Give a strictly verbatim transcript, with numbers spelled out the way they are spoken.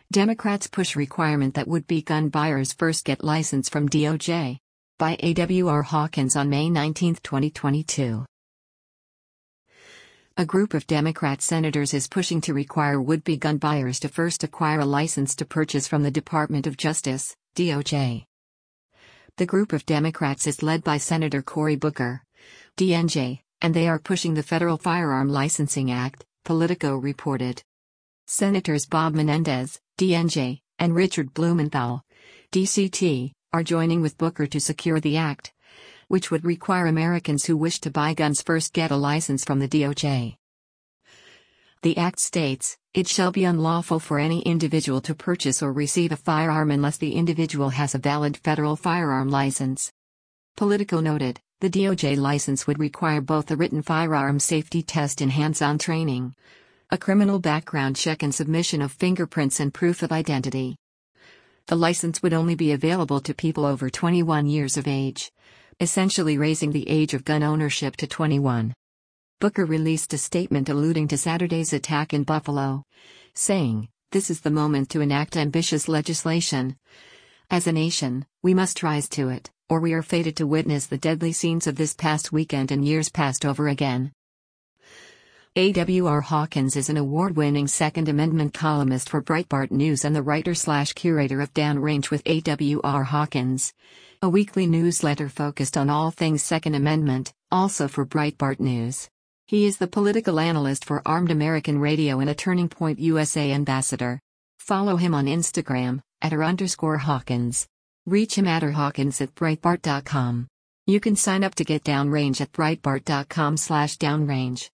Democrats push requirement that would-be gun buyers first get license from D O J. By A W R Hawkins on May nineteenth, twenty twenty-two. A group of Democrat senators is pushing to require would-be gun buyers to first acquire a license to purchase from the Department of Justice, D O J. The group of Democrats is led by Senator Cory Booker, D N J, and they are pushing the Federal Firearm Licensing Act, Politico reported. Senators Bob Menendez, D N J, and Richard Blumenthal, D C T, are joining with Booker to secure the act, which would require Americans who wish to buy guns first get a license from the D O J. The act states, "It shall be unlawful for any individual to purchase or receive a firearm unless the individual has a valid federal firearm license." Politico noted, the D O J license would require both a written firearm safety test and hands-on training, a criminal background check and submission of fingerprints and proof of identity. The license would only be available to people over twenty-one years of age, essentially raising the age of gun ownership to twenty-one. Booker released a statement alluding to Saturday's attack in Buffalo, saying, "This is the moment to enact ambitious legislation. As a nation, we must rise to it, or we are fated to witness the deadly scenes of this past weekend and years past over again." A W R Hawkins is an award-winning Second Amendment columnist for Breitbart News and the writer-slash-curator of Downrange with A W R Hawkins, a weekly newsletter focused on all things Second Amendment, also for Breitbart News. He is the political analyst for Armed American Radio and a Turning Point U S A ambassador. Follow him on Instagram, at r underscore Hawkins. Reach him at r hawkins at breitbart dot com. You can sign up to get Downrange at breitbart dot com slash downrange.